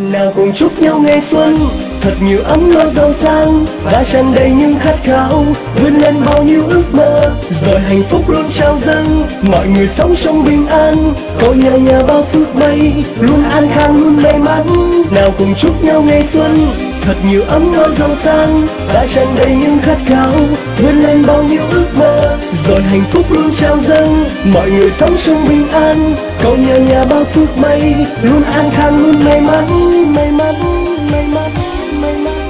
Nào cùng chúc nhau ngày xuân thật nhiều ấm no giàu sang và tràn đầy những khát khao vươn lên bao nhiêu ước mơ, rồi hạnh phúc luôn trao dâng mọi người sống trong bình an, cầu nhà bao phước may luôn an khang luôn may mắn. Nào cùng chúc nhau ngày xuân thật nhiều ấm no giàu sang và tràn đầy những khát khao vươn lên bao nhiêu ước mơ, rồi hạnh phúc luôn trao dâng mọi người sống trong bình an, cầu nhà bao phước may luôn an khang luôn may mắn may mắn may mắn may mắn.